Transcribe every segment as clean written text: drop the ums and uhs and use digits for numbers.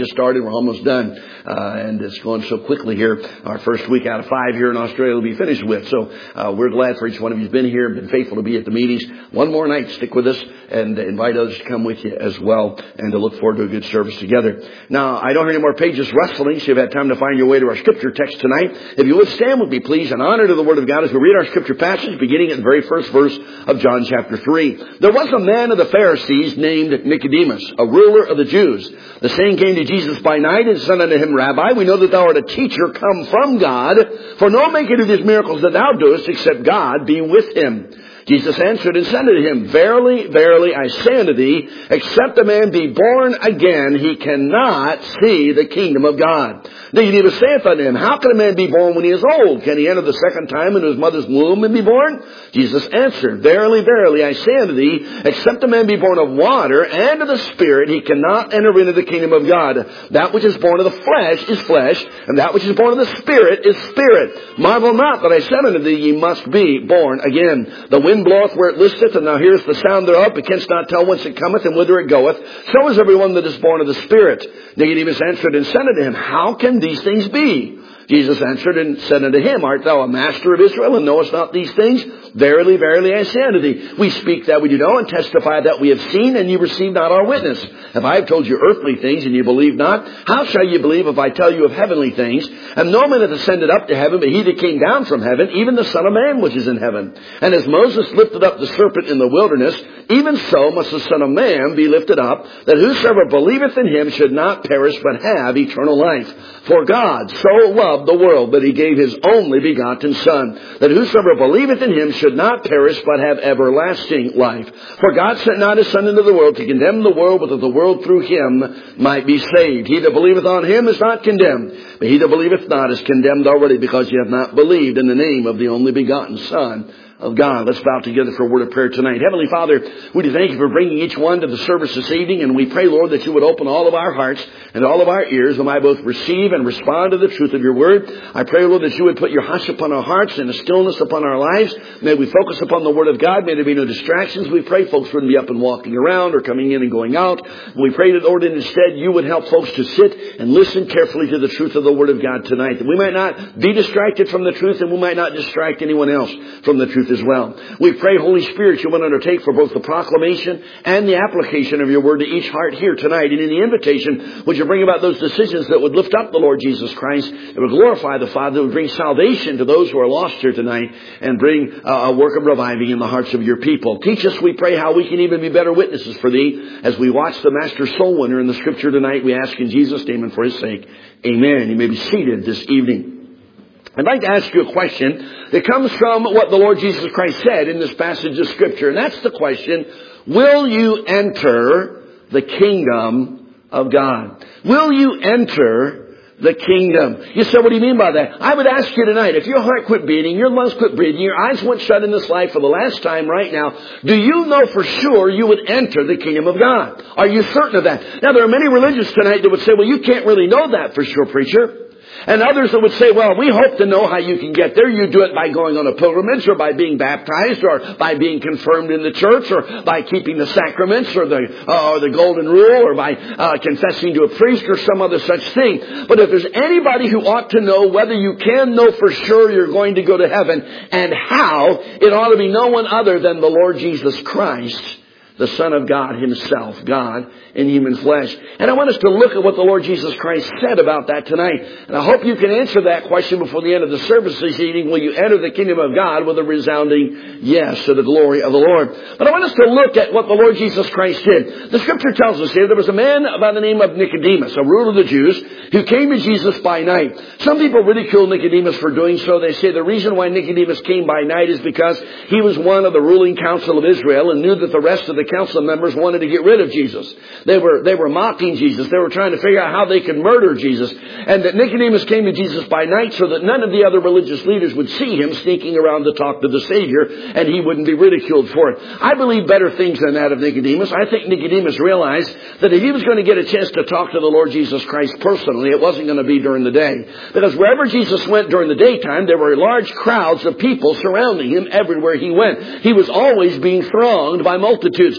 Just started. We're almost done. And it's going so quickly here. Our first week out of 5 here in Australia will be finished with. So we're glad for each one of you who's been here, been faithful to be at the meetings. One more night, stick with us and invite others to come with you as well and to look forward to a good service together. Now, I don't hear any more pages rustling, so you've had time to find your way to our scripture text tonight. If you would stand with me, please, in honor to the Word of God as we read our scripture passage beginning at the very first verse of John chapter 3. There was a man of the Pharisees named Nicodemus, a ruler of the Jews. The same came to Jesus by night and said unto him, Rabbi, we know that thou art a teacher come from God, for no man can do these miracles that thou doest except God be with him. Jesus answered and said unto him, Verily, verily, I say unto thee, except a man be born again, he cannot see the kingdom of God. Nicodemus saith unto him, How can a man be born when he is old? Can he enter the second time into his mother's womb and be born? Jesus answered, Verily, verily, I say unto thee, except a man be born of water and of the Spirit, he cannot enter into the kingdom of God. That which is born of the flesh is flesh, and that which is born of the Spirit is spirit. Marvel not that I said unto thee, Ye must be born again. The wind bloweth where it listeth, and thou hearest the sound thereof, but canst not tell whence it cometh and whither it goeth. So is everyone that is born of the Spirit. Nicodemus answered and said unto him, How can these things be? Jesus answered and said unto him, Art thou a master of Israel, and knowest not these things? Verily, verily, I say unto thee, we speak that we do know, and testify that we have seen, and ye receive not our witness. If I have told you earthly things, and ye believe not, how shall ye believe if I tell you of heavenly things? And no man hath ascended up to heaven, but he that came down from heaven, even the Son of Man which is in heaven. And as Moses lifted up the serpent in the wilderness, even so must the Son of Man be lifted up, that whosoever believeth in him should not perish, but have eternal life. For God so loved the world that he gave his only begotten Son, that whosoever believeth in him should not perish, but have everlasting life. For God sent not his Son into the world to condemn the world, but that the world through him might be saved. He that believeth on him is not condemned, but he that believeth not is condemned already, because ye have not believed in the name of the only begotten Son of God. Let's bow together for a word of prayer tonight. Heavenly Father, we do thank you for bringing each one to the service this evening, and we pray, Lord, that you would open all of our hearts and all of our ears, that we might both receive and respond to the truth of your word. I pray, Lord, that you would put your hush upon our hearts and a stillness upon our lives. May we focus upon the word of God. May there be no distractions. We pray folks wouldn't be up and walking around or coming in and going out. We pray that, Lord, instead you would help folks to sit and listen carefully to the truth of the word of God tonight, that we might not be distracted from the truth, and we might not distract anyone else from the truth as well. We pray, Holy Spirit, you will undertake for both the proclamation and the application of your word to each heart here tonight. And in the invitation, would you bring about those decisions that would lift up the Lord Jesus Christ, that would glorify the Father, that would bring salvation to those who are lost here tonight, and bring a work of reviving in the hearts of your people. Teach us, we pray, how we can even be better witnesses for thee as we watch the Master soul winner in the Scripture tonight. We ask in Jesus' name and for his sake. Amen. You may be seated this evening. I'd like to ask you a question that comes from what the Lord Jesus Christ said in this passage of Scripture. And that's the question, will you enter the kingdom of God? Will you enter the kingdom? You say, what do you mean by that? I would ask you tonight, if your heart quit beating, your lungs quit breathing, your eyes went shut in this life for the last time right now, do you know for sure you would enter the kingdom of God? Are you certain of that? Now, there are many religious tonight that would say, well, you can't really know that for sure, preacher. And others that would say, well, we hope to know how you can get there. You do it by going on a pilgrimage, or by being baptized, or by being confirmed in the church, or by keeping the sacraments, or the golden rule, or by confessing to a priest, or some other such thing. But if there's anybody who ought to know whether you can know for sure you're going to go to heaven, and how, it ought to be no one other than the Lord Jesus Christ, the Son of God himself, God in human flesh. And I want us to look at what the Lord Jesus Christ said about that tonight. And I hope you can answer that question before the end of the service this evening. Will you enter the kingdom of God? With a resounding yes to the glory of the Lord. But I want us to look at what the Lord Jesus Christ did. The Scripture tells us here there was a man by the name of Nicodemus, a ruler of the Jews, who came to Jesus by night. Some people ridicule Nicodemus for doing so. They say the reason why Nicodemus came by night is because he was one of the ruling council of Israel and knew that the rest of the council members wanted to get rid of Jesus. They were mocking Jesus. They were trying to figure out how they could murder Jesus. And that Nicodemus came to Jesus by night so that none of the other religious leaders would see him sneaking around to talk to the Savior, and he wouldn't be ridiculed for it. I believe better things than that of Nicodemus. I think Nicodemus realized that if he was going to get a chance to talk to the Lord Jesus Christ personally, it wasn't going to be during the day. Because wherever Jesus went during the daytime, there were large crowds of people surrounding him everywhere he went. He was always being thronged by multitudes.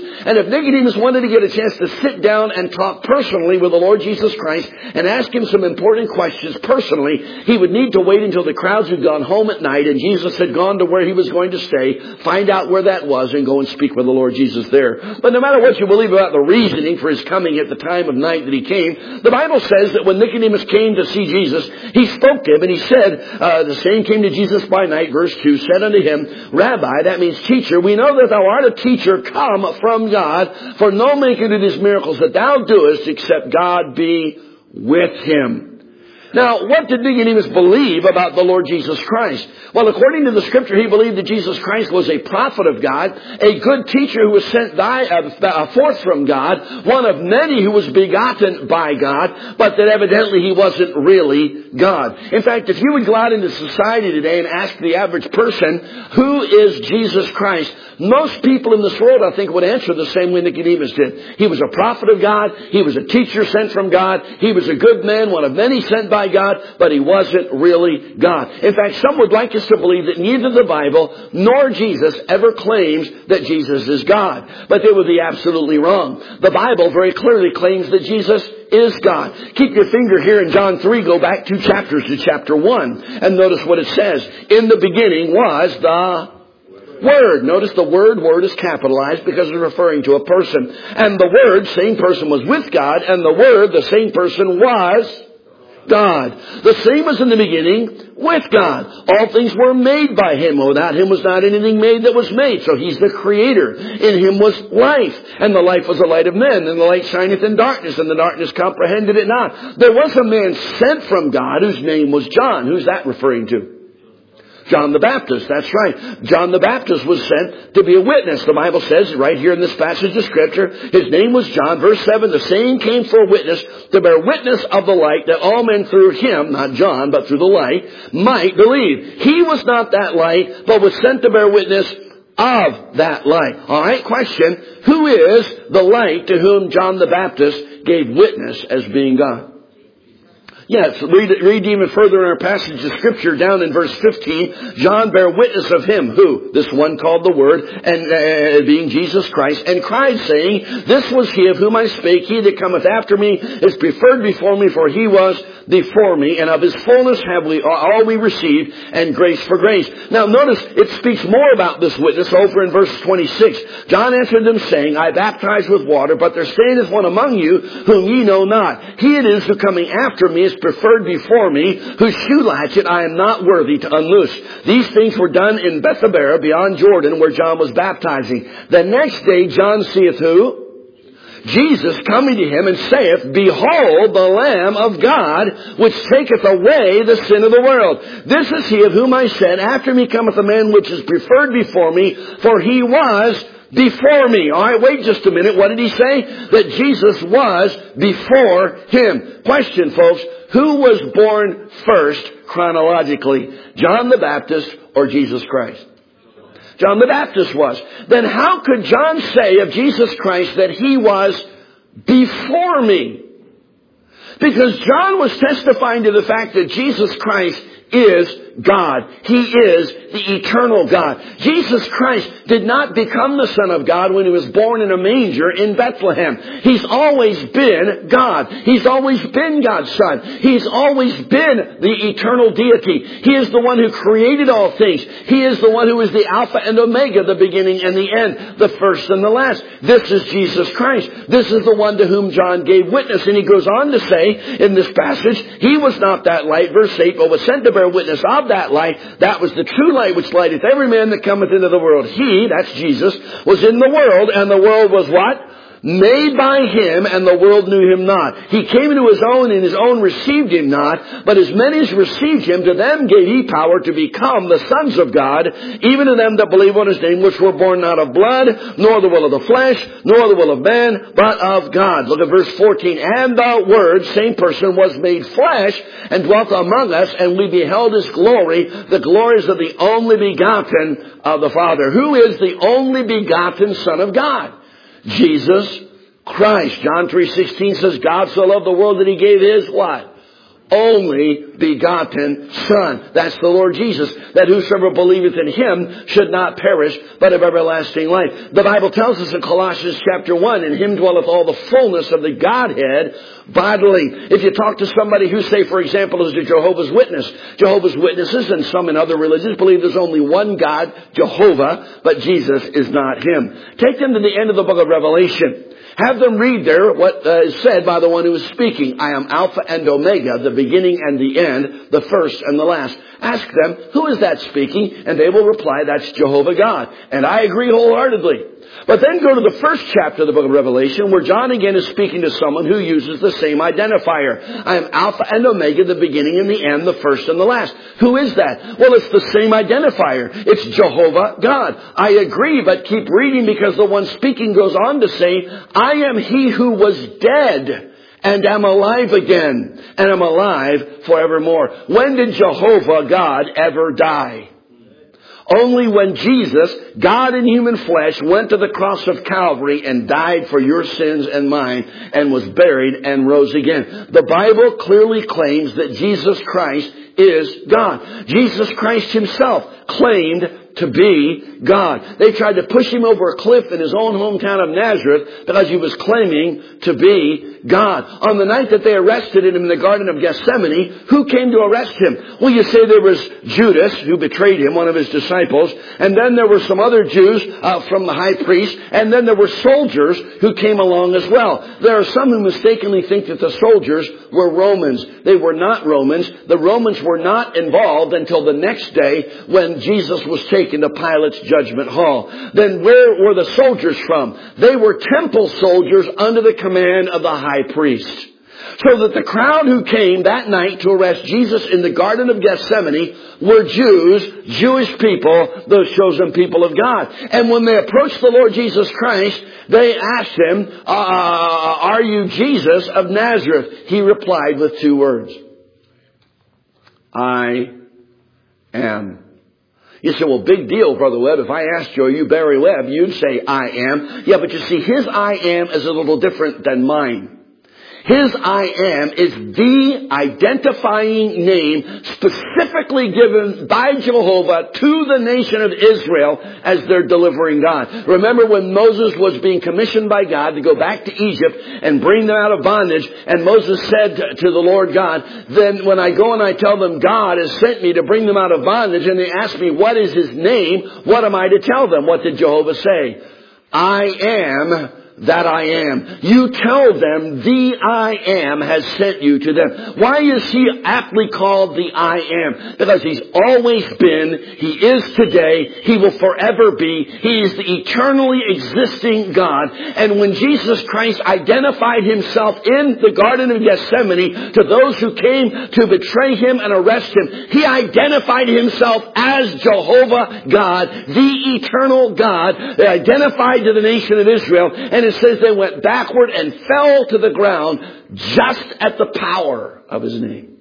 And if Nicodemus wanted to get a chance to sit down and talk personally with the Lord Jesus Christ and ask him some important questions personally, he would need to wait until the crowds had gone home at night and Jesus had gone to where he was going to stay, find out where that was, and go and speak with the Lord Jesus there. But no matter what you believe about the reasoning for his coming at the time of night that he came, the Bible says that when Nicodemus came to see Jesus, he spoke to him and he said, the same came to Jesus by night, verse 2, said unto him, Rabbi, that means teacher, we know that thou art a teacher come from God, for no man can do these miracles that thou doest except God be with him. Now, what did Nicodemus believe about the Lord Jesus Christ? Well, according to the Scripture, he believed that Jesus Christ was a prophet of God, a good teacher who was sent forth from God, one of many who was begotten by God, but that evidently he wasn't really God. In fact, if you would go out into society today and ask the average person, who is Jesus Christ? Most people in this world, I think, would answer the same way Nicodemus did. He was a prophet of God. He was a teacher sent from God. He was a good man, one of many sent by God, but he wasn't really God. In fact, some would like us to believe that neither the Bible nor Jesus ever claims that Jesus is God. But they would be absolutely wrong. The Bible very clearly claims that Jesus is God. Keep your finger here in John 3. Go back 2 chapters to chapter 1 and notice what it says. In the beginning was the Word. Notice the word is capitalized because it's referring to a person. And the Word, same person, was with God, and the Word, the same person, was God. The same was in the beginning with God. All things were made by Him. Without Him was not anything made that was made. So He's the Creator. In Him was life. And the life was the light of men. And the light shineth in darkness. And the darkness comprehended it not. There was a man sent from God whose name was John. Who's that referring to? John the Baptist, that's right. John the Baptist was sent to be a witness. The Bible says right here in this passage of Scripture, his name was John. Verse 7, the same came for a witness, to bear witness of the light, that all men through him, not John, but through the light, might believe. He was not that light, but was sent to bear witness of that light. All right, question, who is the light to whom John the Baptist gave witness as being God? Yes, read even further in our passage of Scripture down in verse 15. John bare witness of him, who? This one called the Word, and being Jesus Christ, and cried, saying, This was he of whom I spake. He that cometh after me is preferred before me, for he was before me, and of his fullness have we all we received, and grace for grace. Now notice, it speaks more about this witness over in verse 26. John answered them, saying, I baptize with water, but there standeth one among you, whom ye know not. He it is who coming after me is preferred before me, whose shoe latchet I am not worthy to unloose. These things were done in Bethabara beyond Jordan, where John was baptizing. The next day John seeth who? Jesus coming to him and saith, Behold the Lamb of God, which taketh away the sin of the world. This is he of whom I said, After me cometh a man which is preferred before me, for he was before me. All right, wait just a minute. What did he say? That Jesus was before him. Question, folks. Who was born first chronologically? John the Baptist or Jesus Christ? John the Baptist was. Then how could John say of Jesus Christ that he was before me? Because John was testifying to the fact that Jesus Christ is God. He is the eternal God. Jesus Christ did not become the Son of God when He was born in a manger in Bethlehem. He's always been God. He's always been God's Son. He's always been the eternal deity. He is the one who created all things. He is the one who is the Alpha and Omega, the beginning and the end, the first and the last. This is Jesus Christ. This is the one to whom John gave witness. And he goes on to say in this passage, He was not that light, verse 8, but was sent to bear witness of that light. That was the true light which lighteth every man that cometh into the world. He, that's Jesus, was in the world, and the world was what? Made by Him, and the world knew Him not. He came into His own, and His own received Him not. But as many as received Him, to them gave He power to become the sons of God, even to them that believe on His name, which were born not of blood, nor the will of the flesh, nor the will of man, but of God. Look at verse 14. And the Word, same person, was made flesh, and dwelt among us, and we beheld His glory, the glories of the only begotten of the Father. Who is the only begotten Son of God? Jesus Christ. John 3:16 says, God so loved the world that He gave His what? only begotten Son. That's the Lord Jesus. That whosoever believeth in Him should not perish, but have everlasting life. The Bible tells us in Colossians chapter 1, in Him dwelleth all the fullness of the Godhead bodily. If you talk to somebody who, say, for example, is a Jehovah's Witness, Jehovah's Witnesses and some in other religions believe there's only one God, Jehovah, but Jesus is not Him. Take them to the end of the book of Revelation. Have them read there what is said by the one who is speaking. I am Alpha and Omega, the beginning and the end, the first and the last. Ask them, who is that speaking? And they will reply, that's Jehovah God. And I agree wholeheartedly. But then go to the first chapter of the book of Revelation, where John again is speaking to someone who uses the same identifier. I am Alpha and Omega, the beginning and the end, the first and the last. Who is that? Well, it's the same identifier. It's Jehovah God. I agree, but keep reading, because the one speaking goes on to say, I am He who was dead and am alive again, and am alive forevermore. When did Jehovah God ever die? Only when Jesus, God in human flesh, went to the cross of Calvary and died for your sins and mine, and was buried and rose again. The Bible clearly claims that Jesus Christ is God. Jesus Christ Himself claimed to be God. They tried to push Him over a cliff in His own hometown of Nazareth because He was claiming to be God. On the night that they arrested Him in the Garden of Gethsemane, who came to arrest Him? Well, you say there was Judas, who betrayed Him, one of His disciples, and then there were some other Jews from the high priest, and then there were soldiers who came along as well. There are some who mistakenly think that the soldiers were Romans. They were not Romans. The Romans were not involved until the next day when Jesus was taken to Pilate's judgment hall. Then where were the soldiers from? They were temple soldiers under the command of the high priest. So that the crowd who came that night to arrest Jesus in the Garden of Gethsemane were Jews, Jewish people, those chosen people of God. And when they approached the Lord Jesus Christ, they asked Him, are you Jesus of Nazareth? He replied with two words. I am. You say, well, big deal, Brother Webb. If I asked you, are you Barry Webb? You'd say, I am. Yeah, but you see, His I am is a little different than mine. His I am is the identifying name specifically given by Jehovah to the nation of Israel as their delivering God. Remember when Moses was being commissioned by God to go back to Egypt and bring them out of bondage, and Moses said to the Lord God, then when I go and I tell them God has sent me to bring them out of bondage, and they ask me what is His name, what am I to tell them? What did Jehovah say? I am that I am. You tell them the I am has sent you to them. Why is He aptly called the I am? Because He's always been, He is today, He will forever be. He is the eternally existing God. And when Jesus Christ identified Himself in the Garden of Gethsemane to those who came to betray Him and arrest Him, He identified Himself as Jehovah God, the eternal God, identified to the nation of Israel. And it says they went backward and fell to the ground just at the power of His name.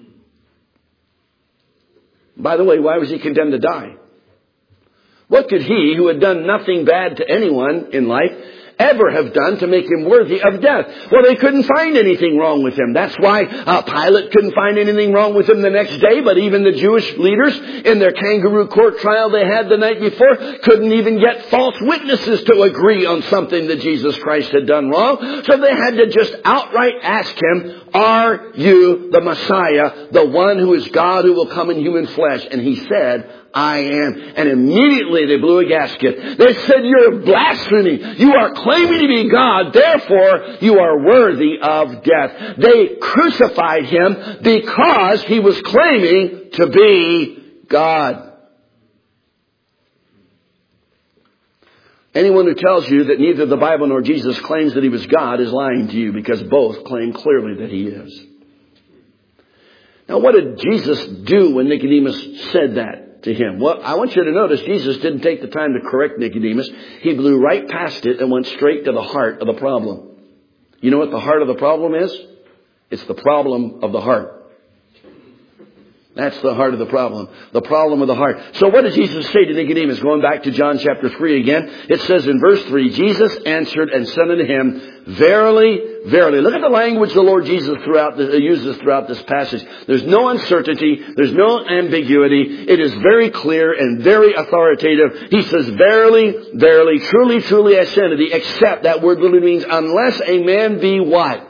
By the way, why was He condemned to die? What could He, who had done nothing bad to anyone in life, ever have done to make Him worthy of death? Well, they couldn't find anything wrong with Him. That's why Pilate couldn't find anything wrong with Him the next day, but even the Jewish leaders in their kangaroo court trial they had the night before couldn't even get false witnesses to agree on something that Jesus Christ had done wrong. So they had to just outright ask Him, are you the Messiah, the one who is God who will come in human flesh? And He said, I am. And immediately they blew a gasket. They said, you're blasphemy. You are claiming to be God. Therefore, you are worthy of death. They crucified Him because He was claiming to be God. Anyone who tells you that neither the Bible nor Jesus claims that He was God is lying to you, because both claim clearly that He is. Now, what did Jesus do when Nicodemus said that to Him? Well, I want you to notice Jesus didn't take the time to correct Nicodemus. He blew right past it and went straight to the heart of the problem. You know what the heart of the problem is? It's the problem of the heart. That's the heart of the problem. The problem of the heart. So what did Jesus say to Nicodemus? Going back to John chapter 3 again. It says in verse 3, Jesus answered and said unto him, Verily, verily. Look at the language the Lord Jesus uses throughout this passage. There's no uncertainty. There's no ambiguity. It is very clear and very authoritative. He says, Verily, verily, truly, truly I say unto thee, except that word literally means unless a man be what?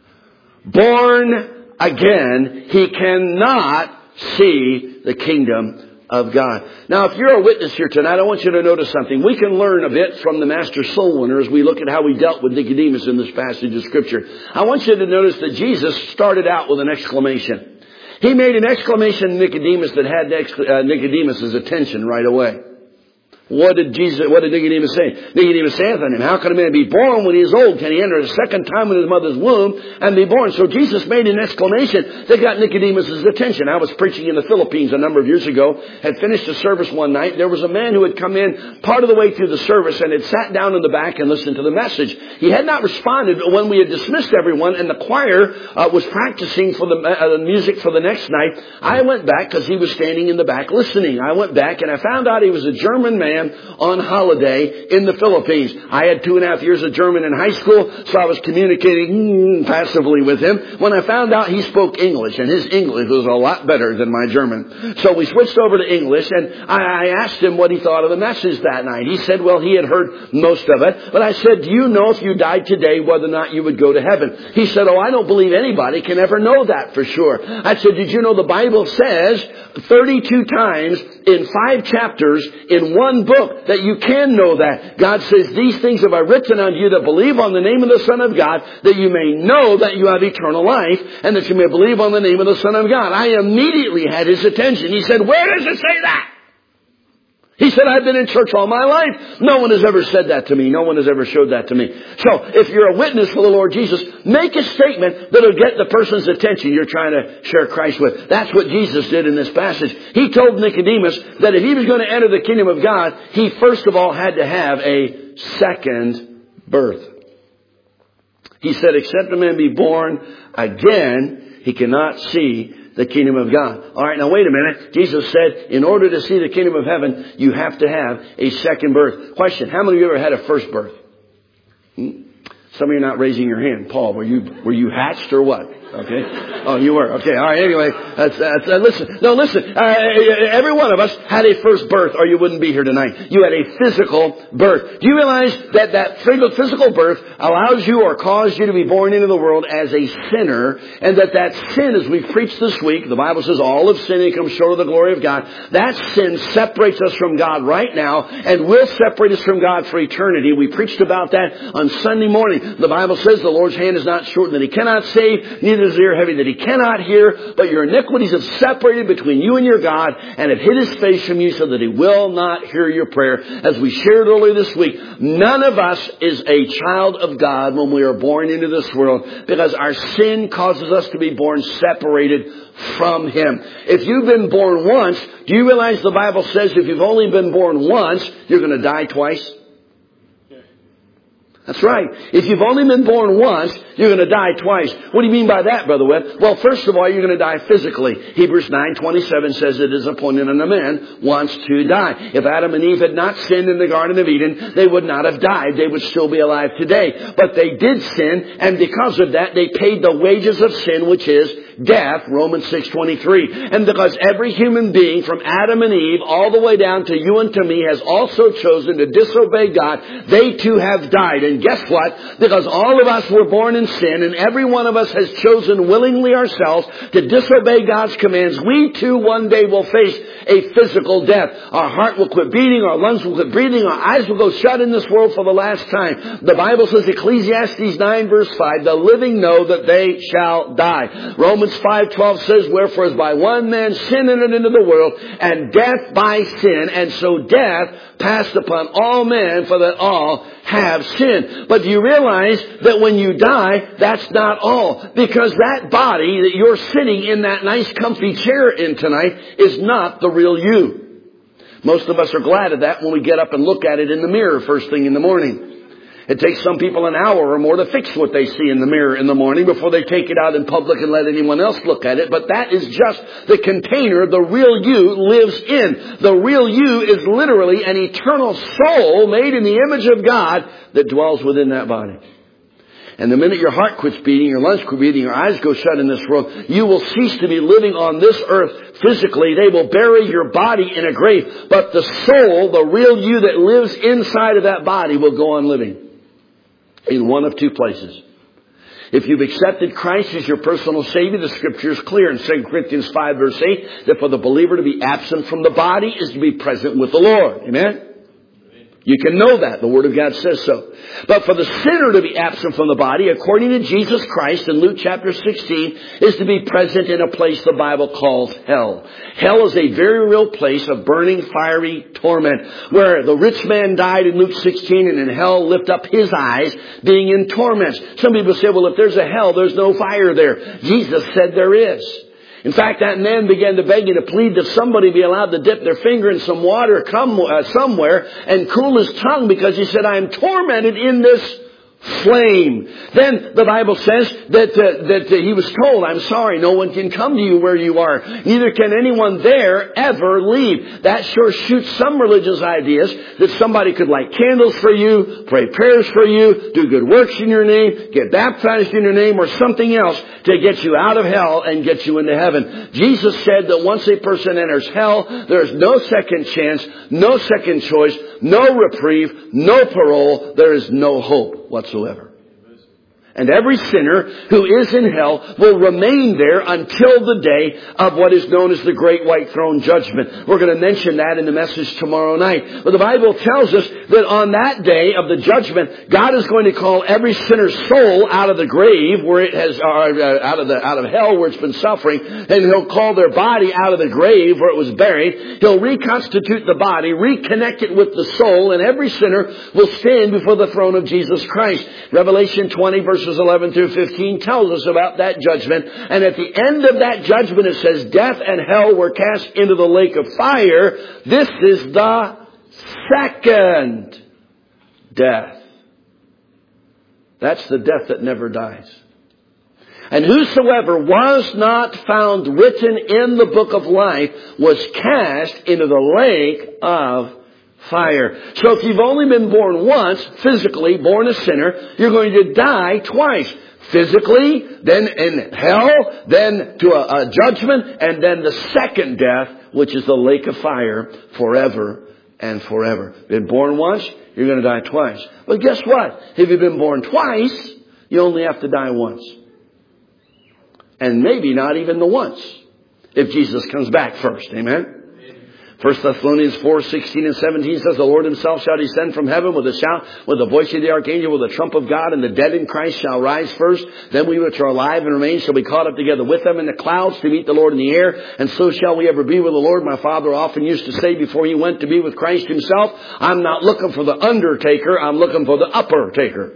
Born again, he cannot see the kingdom of God. Now, if you're a witness here tonight, I want you to notice something. We can learn a bit from the master soul winner as we look at how he dealt with Nicodemus in this passage of Scripture. I want you to notice that Jesus started out with an exclamation. He made an exclamation to Nicodemus that had Nicodemus' attention right away. What did Nicodemus say? Nicodemus saith unto him, How can a man be born when he is old? Can he enter a second time in his mother's womb and be born? So Jesus made an exclamation that got Nicodemus' attention. I was preaching in the Philippines a number of years ago, had finished a service one night. There was a man who had come in part of the way through the service and had sat down in the back and listened to the message. He had not responded when we had dismissed everyone and the choir was practicing for the music for the next night. I went back because he was standing in the back listening. I went back and I found out he was a German man on holiday in the Philippines. I had 2.5 years of German in high school, so I was communicating passively with him. When I found out he spoke English, and his English was a lot better than my German. So we switched over to English, and I asked him what he thought of the message that night. He said, well, he had heard most of it. But I said, do you know if you died today whether or not you would go to heaven? He said, I don't believe anybody can ever know that for sure. I said, did you know the Bible says 32 times in 5 chapters in one book that you can know that. God says, these things have I written unto you that believe on the name of the Son of God, that you may know that you have eternal life, and that you may believe on the name of the Son of God. I immediately had his attention. He said, where does it say that? He said, I've been in church all my life. No one has ever said that to me. No one has ever showed that to me. So if you're a witness for the Lord Jesus, make a statement that'll get the person's attention you're trying to share Christ with. That's what Jesus did in this passage. He told Nicodemus that if he was going to enter the kingdom of God, he first of all had to have a second birth. He said, except a man be born again, he cannot see the kingdom of God. All right, now wait a minute. Jesus said, in order to see the kingdom of heaven, you have to have a second birth. Question, how many of you ever had a first birth? Some of you are not raising your hand. Paul, were you hatched or what? Okay. Oh, you were. Okay. All right. Anyway, listen. Every one of us had a first birth or you wouldn't be here tonight. You had a physical birth. Do you realize that physical birth allows you or caused you to be born into the world as a sinner, and that sin, as we've preached this week, the Bible says all of sin and come short of the glory of God. That sin separates us from God right now and will separate us from God for eternity. We preached about that on Sunday morning. The Bible says the Lord's hand is not short that he cannot save, neither is his ear heavy that he cannot hear, but your iniquities have separated between you and your God and have hid his face from you so that he will not hear your prayer. As we shared earlier this week, none of us is a child of God when we are born into this world because our sin causes us to be born separated from him. If you've been born once, do you realize the Bible says if you've only been born once, you're going to die twice? That's right. If you've only been born once, you're going to die twice. What do you mean by that, Brother Webb? Well, first of all, you're going to die physically. Hebrews 9:27 says it is appointed unto man once to die. If Adam and Eve had not sinned in the Garden of Eden, they would not have died. They would still be alive today. But they did sin, and because of that, they paid the wages of sin, which is death, Romans 6:23. And because every human being from Adam and Eve all the way down to you and to me has also chosen to disobey God, they too have died. And guess what? Because all of us were born in sin and every one of us has chosen willingly ourselves to disobey God's commands, we too one day will face a physical death. Our heart will quit beating, our lungs will quit breathing, our eyes will go shut in this world for the last time. The Bible says, Ecclesiastes 9 verse 5, the living know that they shall die. Romans 5:12 says, wherefore as by one man sin entered into the world, and death by sin, and so death passed upon all men, for that all have sinned. But do you realize that when you die, that's not all? Because that body that you're sitting in that nice comfy chair in tonight is not the real you. Most of us are glad of that when we get up and look at it in the mirror first thing in the morning. It takes some people an hour or more to fix what they see in the mirror in the morning before they take it out in public and let anyone else look at it. But that is just the container the real you lives in. The real you is literally an eternal soul made in the image of God that dwells within that body. And the minute your heart quits beating, your lungs quit beating, your eyes go shut in this world, you will cease to be living on this earth physically. They will bury your body in a grave. But the soul, the real you that lives inside of that body, will go on living in one of two places. If you've accepted Christ as your personal Savior, the Scripture is clear in 2 Corinthians 5 verse 8 that for the believer to be absent from the body is to be present with the Lord. Amen? You can know that. The Word of God says so. But for the sinner to be absent from the body, according to Jesus Christ in Luke chapter 16, is to be present in a place the Bible calls hell. Hell is a very real place of burning, fiery torment, where the rich man died in Luke 16 and in hell lift up his eyes, being in torments. Some people say, well, if there's a hell, there's no fire there. Jesus said there is. In fact, that man began to beg and to plead that somebody be allowed to dip their finger in some water somewhere and cool his tongue, because he said, I am tormented in this flame. Then the Bible says that he was told, I'm sorry, no one can come to you where you are. Neither can anyone there ever leave. That sure shoots some religious ideas that somebody could light candles for you, pray prayers for you, do good works in your name, get baptized in your name, or something else to get you out of hell and get you into heaven. Jesus said that once a person enters hell, there's no second chance, no second choice, no reprieve, no parole. There is no hope whatsoever. And every sinner who is in hell will remain there until the day of what is known as the Great White Throne Judgment. We're going to mention that in the message tomorrow night. But the Bible tells us that on that day of the judgment, God is going to call every sinner's soul out of the grave, where it has, out of hell where it's been suffering, and He'll call their body out of the grave where it was buried. He'll reconstitute the body, reconnect it with the soul, and every sinner will stand before the throne of Jesus Christ. Revelation 20 verses 11 through 15 tells us about that judgment. And at the end of that judgment it says, death and hell were cast into the lake of fire. This is the second death. That's the death that never dies. And whosoever was not found written in the book of life was cast into the lake of fire. So if you've only been born once, physically, born a sinner, you're going to die twice. Physically, then in hell, then to a judgment, and then the second death, which is the lake of fire forever and forever. Been born once, you're going to die twice. But guess what? If you've been born twice, you only have to die once. And maybe not even the once, if Jesus comes back first. Amen? 1 Thessalonians 4:16 and 17 says, the Lord Himself shall descend from heaven with a shout, with the voice of the archangel, with the trump of God, and the dead in Christ shall rise first. Then we which are alive and remain shall be caught up together with them in the clouds to meet the Lord in the air. And so shall we ever be with the Lord. My father often used to say before he went to be with Christ Himself, I'm not looking for the undertaker, I'm looking for the upper taker.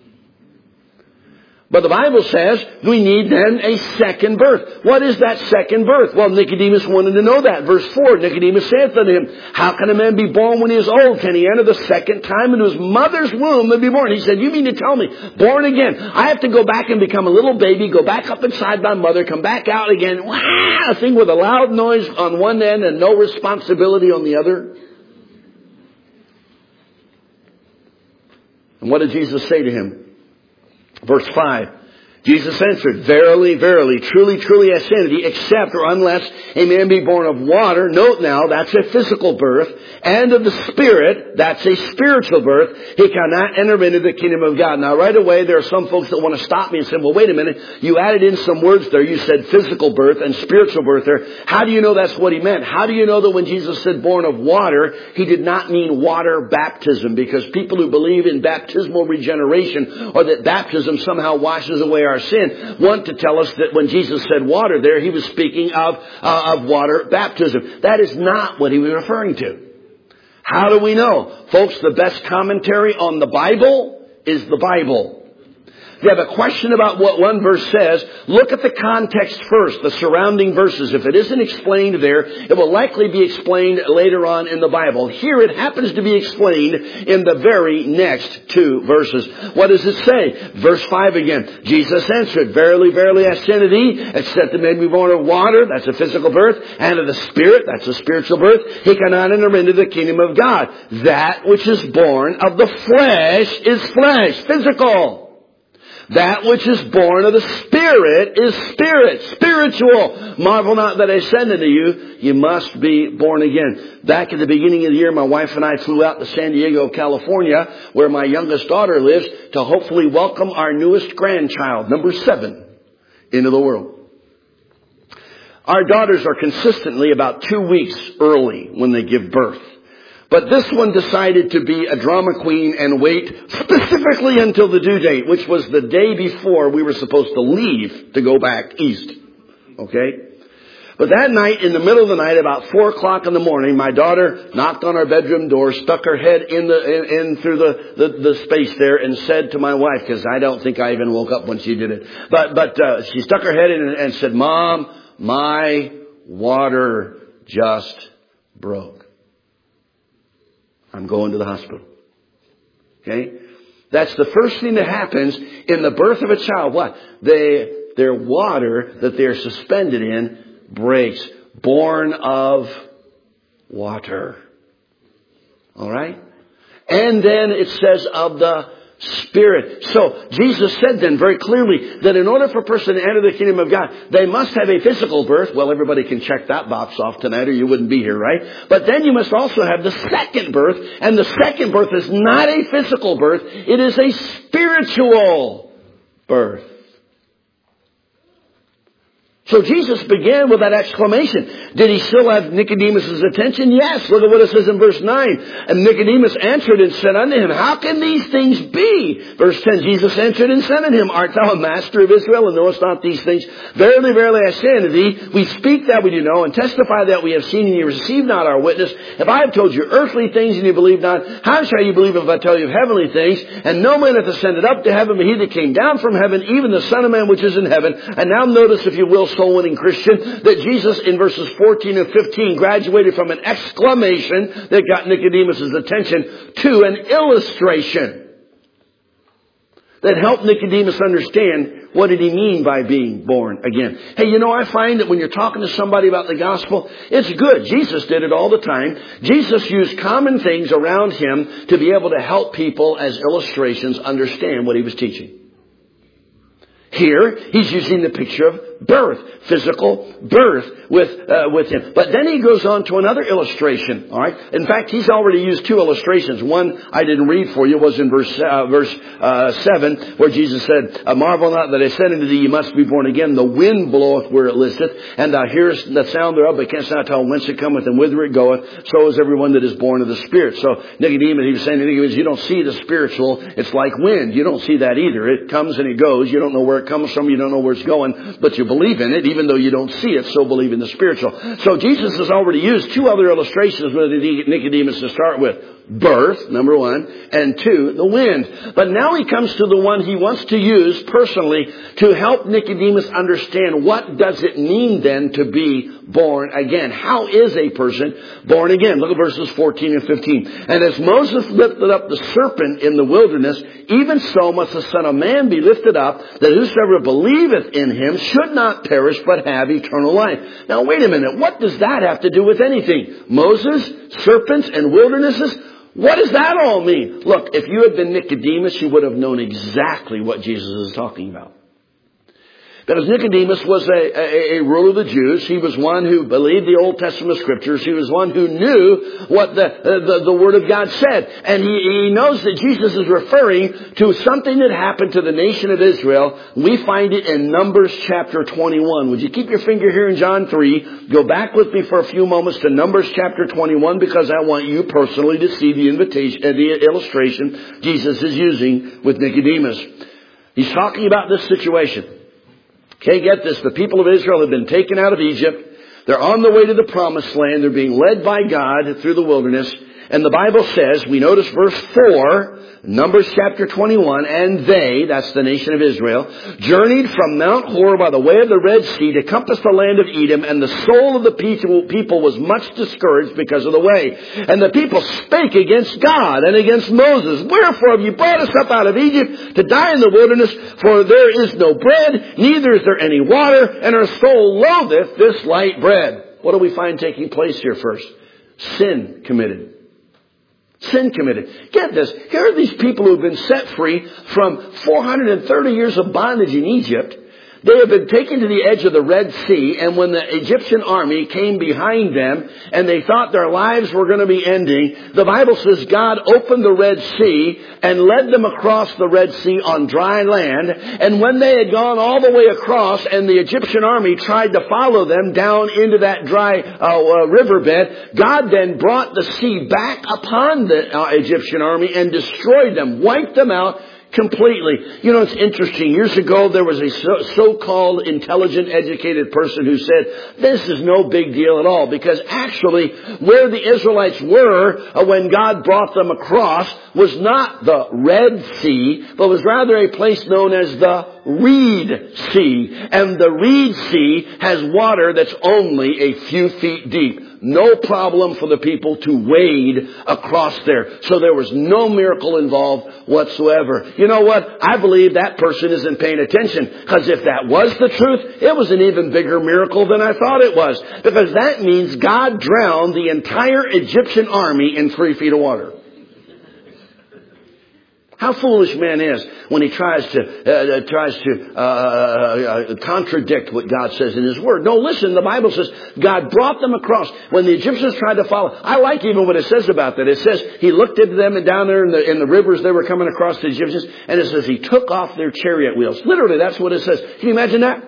But the Bible says we need then a second birth. What is that second birth? Well, Nicodemus wanted to know that. Verse 4, Nicodemus saith unto him, how can a man be born when he is old? Can he enter the second time into his mother's womb and be born? He said, you mean to tell me, born again, I have to go back and become a little baby, go back up inside my mother, come back out again, a thing with a loud noise on one end and no responsibility on the other? And what did Jesus say to him? Verse 5, Jesus answered, verily, verily, truly, truly I say unto thee, except or unless a man be born of water, note now, that's a physical birth, and of the Spirit, that's a spiritual birth, he cannot enter into the kingdom of God. Now right away there are some folks that want to stop me and say, well wait a minute, you added in some words there, you said physical birth and spiritual birth there. How do you know that's what he meant? How do you know that when Jesus said born of water, he did not mean water baptism? Because people who believe in baptismal regeneration, or that baptism somehow washes away our sin, want to tell us that when Jesus said water there, he was speaking of water baptism. That is not what he was referring to. How do we know? Folks, the best commentary on the Bible is the Bible. If you have a question about what one verse says, look at the context first, the surrounding verses. If it isn't explained there, it will likely be explained later on in the Bible. Here it happens to be explained in the very next two verses. What does it say? Verse 5 again. Jesus answered, Verily, verily, I say unto thee, except the man be born of water, that's a physical birth, and of the Spirit, that's a spiritual birth, he cannot enter into the kingdom of God. That which is born of the flesh is flesh, physical. That which is born of the Spirit is spirit, spiritual. Marvel not that I said unto you, you must be born again. Back at the beginning of the year, my wife and I flew out to San Diego, California, where my youngest daughter lives, to hopefully welcome our newest grandchild, number 7, into the world. Our daughters are consistently about 2 weeks early when they give birth. But this one decided to be a drama queen and wait specifically until the due date, which was the day before we were supposed to leave to go back east. Okay? But that night, in the middle of the night, about 4 o'clock in the morning, my daughter knocked on our bedroom door, stuck her head in through the space there, and said to my wife, because I don't think I even woke up when she did it, but she stuck her head in and said, Mom, my water just broke. I'm going to the hospital. Okay? That's the first thing that happens in the birth of a child. What? Their water that they're suspended in breaks. Born of water. Alright? And then it says of the Spirit. So, Jesus said then very clearly that in order for a person to enter the kingdom of God, they must have a physical birth. Well, everybody can check that box off tonight or you wouldn't be here, right? But then you must also have the second birth. And the second birth is not a physical birth. It is a spiritual birth. So Jesus began with that exclamation. Did he still have Nicodemus' attention? Yes. Look at what it says in verse 9. And Nicodemus answered and said unto him, How can these things be? Verse 10, Jesus answered and said unto him, Art thou a master of Israel, and knowest not these things? Verily, verily, I say unto thee, we speak that we do know, and testify that we have seen, and ye receive not our witness. If I have told you earthly things, and you believe not, how shall you believe if I tell you of heavenly things? And no man hath ascended up to heaven, but he that came down from heaven, even the Son of Man which is in heaven. And now notice, if you will, soul-winning Christian, that Jesus in verses 14 and 15 graduated from an exclamation that got Nicodemus' attention to an illustration that helped Nicodemus understand what did he mean by being born again. Hey, I find that when you're talking to somebody about the gospel, it's good. Jesus did it all the time. Jesus used common things around him to be able to help people as illustrations understand what he was teaching. Here, he's using the picture of birth, physical birth with him. But then he goes on to another illustration, all right? In fact, he's already used 2 illustrations. One I didn't read for you was in verse 7, where Jesus said, Marvel not that I said unto thee, you must be born again. The wind bloweth where it listeth, and thou hearest the sound thereof, but canst not tell whence it cometh and whither it goeth. So is everyone that is born of the Spirit. So Nicodemus, he was saying to Nicodemus, you don't see the spiritual. It's like wind. You don't see that either. It comes and it goes. You don't know where it comes from. You don't know where it's going, but you believe in it, even though you don't see it. So believe in the spiritual. So Jesus has already used 2 other illustrations with Nicodemus to start with. Birth, number 1, and 2, the wind. But now he comes to the one he wants to use personally to help Nicodemus understand what does it mean then to be born again. How is a person born again? Look at verses 14 and 15. And as Moses lifted up the serpent in the wilderness, even so must the Son of Man be lifted up, that whosoever believeth in him should not perish but have eternal life. Now wait a minute. What does that have to do with anything? Moses, serpents, and wildernesses? What does that all mean? Look, if you had been Nicodemus, you would have known exactly what Jesus is talking about. Because Nicodemus was a ruler of the Jews. He was one who believed the Old Testament scriptures. He was one who knew what the Word of God said. And he knows that Jesus is referring to something that happened to the nation of Israel. We find it in Numbers chapter 21. Would you keep your finger here in John 3? Go back with me for a few moments to Numbers chapter 21, because I want you personally to see the illustration Jesus is using with Nicodemus. He's talking about this situation. Okay, get this. The people of Israel have been taken out of Egypt. They're on the way to the promised land. They're being led by God through the wilderness. And the Bible says, we notice verse 4, Numbers chapter 21, and they, that's the nation of Israel, journeyed from Mount Hor by the way of the Red Sea to compass the land of Edom, and the soul of the people was much discouraged because of the way. And the people spake against God and against Moses, wherefore have you brought us up out of Egypt to die in the wilderness? For there is no bread, neither is there any water, and our soul loatheth this light bread. What do we find taking place here first? Sin committed. Sin committed. Get this. Here are these people who have been set free from 430 years of bondage in Egypt. They have been taken to the edge of the Red Sea, and when the Egyptian army came behind them and they thought their lives were going to be ending, the Bible says God opened the Red Sea and led them across the Red Sea on dry land. And when they had gone all the way across and the Egyptian army tried to follow them down into that dry riverbed, God then brought the sea back upon the Egyptian army and destroyed them, wiped them out completely. You know, it's interesting. Years ago, there was a so-called intelligent, educated person who said, this is no big deal at all, because actually, where the Israelites were when God brought them across was not the Red Sea, but was rather a place known as the Reed Sea. And the Reed Sea has water that's only a few feet deep. No problem for the people to wade across there. So there was no miracle involved whatsoever. You know what? I believe that person isn't paying attention. Because if that was the truth, it was an even bigger miracle than I thought it was. Because that means God drowned the entire Egyptian army in 3 feet of water. How foolish man is when he tries to contradict what God says in His Word. No, listen, the Bible says God brought them across. When the Egyptians tried to follow, I like even what it says about that. It says He looked at them and down there in the rivers they were coming across, the Egyptians, and it says He took off their chariot wheels. Literally, that's what it says. Can you imagine that?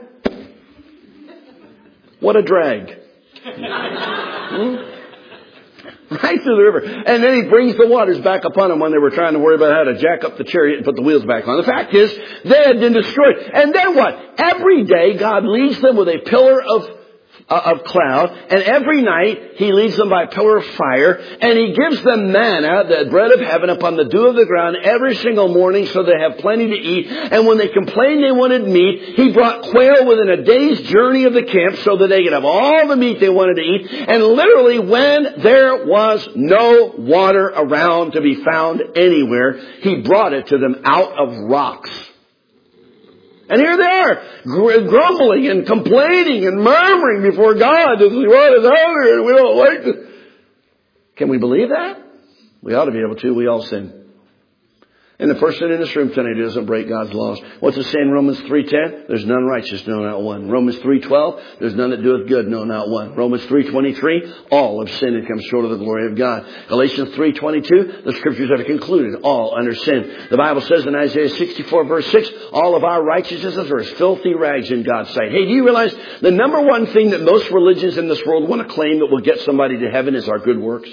What a drag. Right through the river. And then He brings the waters back upon them when they were trying to worry about how to jack up the chariot and put the wheels back on. The fact is, they had been destroyed. And then what? Every day God leads them with a pillar of cloud, and every night He leads them by a pillar of fire, and He gives them manna, the bread of heaven, upon the dew of the ground every single morning, so they have plenty to eat. And when they complained they wanted meat, He brought quail within a day's journey of the camp, so that they could have all the meat they wanted to eat. And literally, when there was no water around to be found anywhere, He brought it to them out of rocks. And here they are, grumbling and complaining and murmuring before God. This world is hungry and we don't like this. Can we believe that? We ought to be able to. We all sin. And the person in this room tonight who doesn't break God's laws. What's it say in Romans 3:10? There's none righteous, no, not one. Romans 3:12, there's none that doeth good, no, not one. Romans 3:23, all have sinned and come short of the glory of God. Galatians 3:22, the scriptures are concluded, all under sin. The Bible says in Isaiah 64 verse 6, all of our righteousnesses are as filthy rags in God's sight. Hey, do you realize the number one thing that most religions in this world want to claim that will get somebody to heaven is our good works?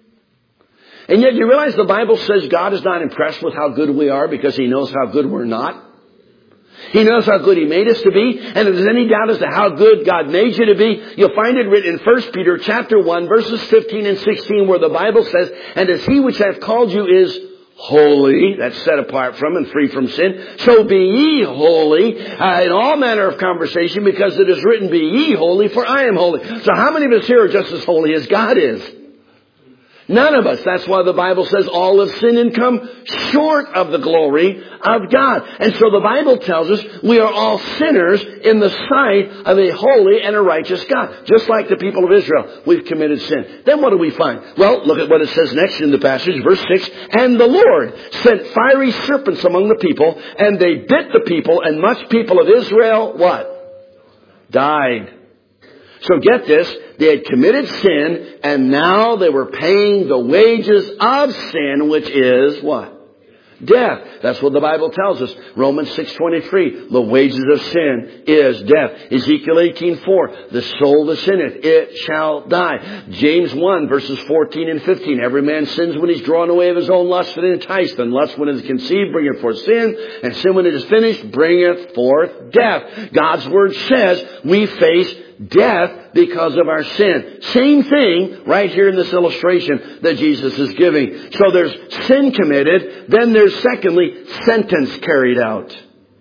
And yet you realize the Bible says God is not impressed with how good we are because He knows how good we're not. He knows how good He made us to be. And if there's any doubt as to how good God made you to be, you'll find it written in 1 Peter chapter 1 verses 15 and 16 where the Bible says, and as He which hath called you is holy, that's set apart from and free from sin, so be ye holy in all manner of conversation, because it is written, be ye holy, for I am holy. So how many of us here are just as holy as God is? None of us. That's why the Bible says all have sinned and come short of the glory of God. And so the Bible tells us we are all sinners in the sight of a holy and a righteous God. Just like the people of Israel, we've committed sin. Then what do we find? Well, look at what it says next in the passage, verse 6. And the Lord sent fiery serpents among the people, and they bit the people, and much people of Israel, what? Died. So get this, they had committed sin, and now they were paying the wages of sin, which is what? Death. That's what the Bible tells us. Romans 6:23. The wages of sin is death. Ezekiel 18:4. The soul that sinneth, it shall die. James 1 verses 14 and 15. Every man sins when he's drawn away of his own lust and enticed. And lust when it is conceived bringeth forth sin. And sin when it is finished bringeth forth death. God's Word says we face Death because of our sin. Same thing right here in this illustration that Jesus is giving. So there's sin committed. Then there's secondly, sentence carried out.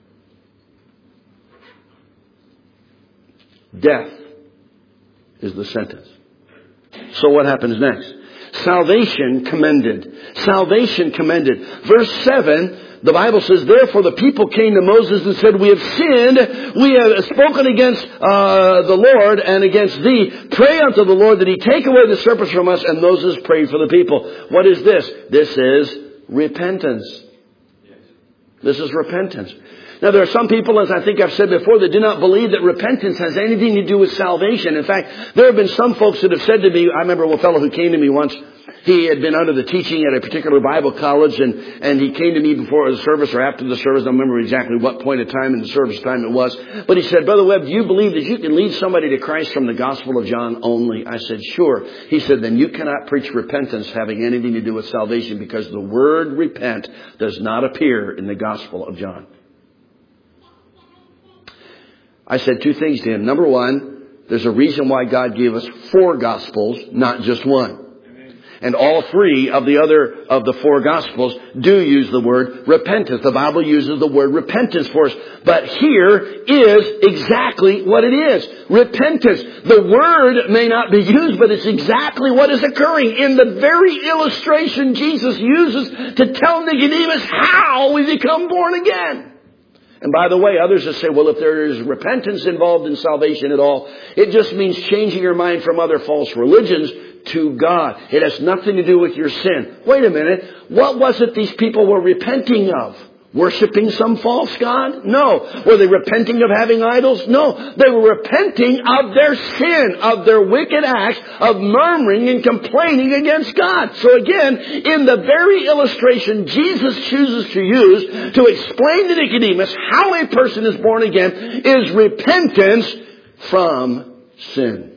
Death is the sentence. So what happens next? Salvation commended. Salvation commended. Verse 7, the Bible says, therefore the people came to Moses and said, we have sinned. We have spoken against the Lord and against thee. Pray unto the Lord that he take away the serpents from us. And Moses prayed for the people. What is this? This is repentance. This is repentance. Now, there are some people, as I think I've said before, that do not believe that repentance has anything to do with salvation. In fact, there have been some folks that have said to me, I remember a fellow who came to me once. He had been under the teaching at a particular Bible college, and he came to me before the service or after the service. I don't remember exactly what point of time in the service time it was. But he said, Brother Webb, do you believe that you can lead somebody to Christ from the Gospel of John only? I said, sure. He said, then you cannot preach repentance having anything to do with salvation because the word repent does not appear in the Gospel of John. I said two things to him. Number one, there's a reason why God gave us 4 Gospels, not just one. And all 3 of the 4 Gospels do use the word repentance. The Bible uses the word repentance for us. But here is exactly what it is. Repentance. The word may not be used, but it's exactly what is occurring in the very illustration Jesus uses to tell Nicodemus how we become born again. And by the way, others will say, well, if there is repentance involved in salvation at all, it just means changing your mind from other false religions to God. It has nothing to do with your sin. Wait a minute. What was it these people were repenting of? Worshipping some false god? No. Were they repenting of having idols? No. They were repenting of their sin, of their wicked acts, of murmuring and complaining against God. So again, in the very illustration Jesus chooses to use to explain to Nicodemus how a person is born again is repentance from sin.